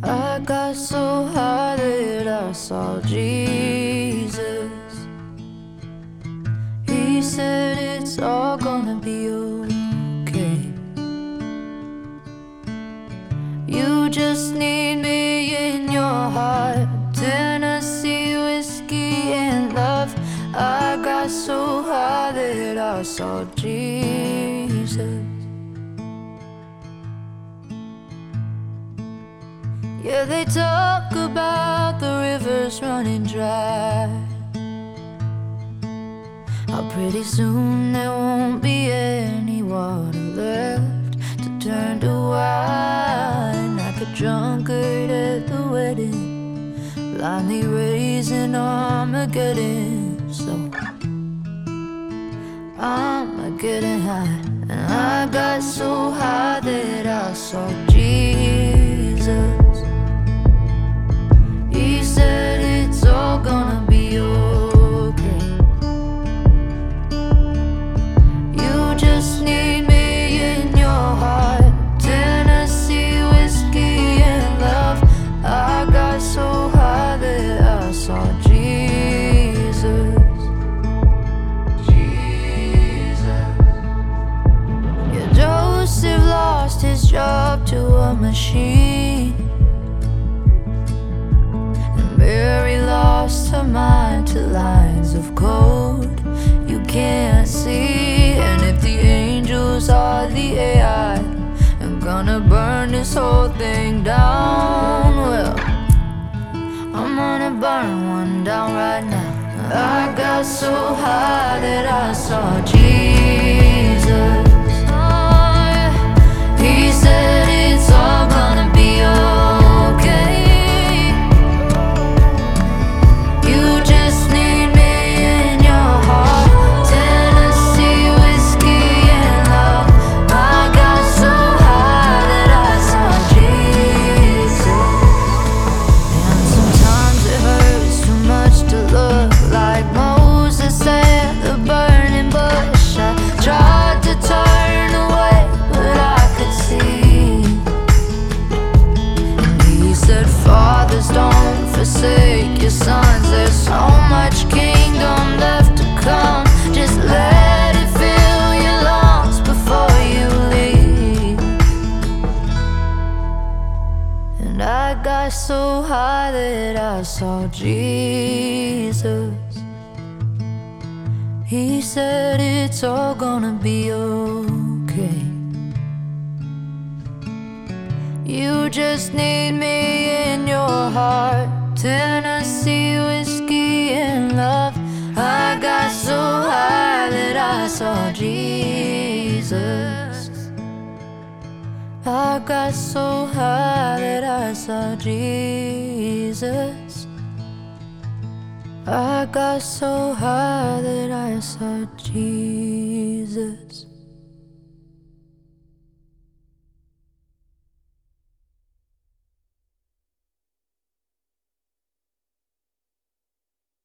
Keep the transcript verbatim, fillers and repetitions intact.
I got so high that I saw Jesus. He said it's all gonna be okay. You just need me in your heart. Tennessee whiskey and love. I got so high that I saw Jesus. Yeah, they talk about the rivers running dry. How pretty soon there won't be any water left to turn to wine. Like a drunkard at the wedding, blindly raising Armageddon. So I'm getting high, and I got so high that I saw Jesus. He said it's all gonna be okay. You just need me in your heart. Tennessee whiskey and love. I got so high that I saw Jesus. Jesus. Yeah, Joseph lost his job to a machine. Mary lost her mind to lines of code you can't see. And if the angels are the A I, I'm gonna burn this whole thing down. Well, I'm gonna burn one down right now. I got so high that I saw Jesus. Oh, yeah. He said it's all gonna be okay. Don't forsake your sons. There's so much kingdom left to come. Just let it fill your lungs before you leave. And I got so high that I saw Jesus. He said it's all gonna be okay. You just need me in your heart. Tennessee whiskey and love. I got so high that I saw Jesus. I got so high that I saw Jesus. I got so high that I saw Jesus.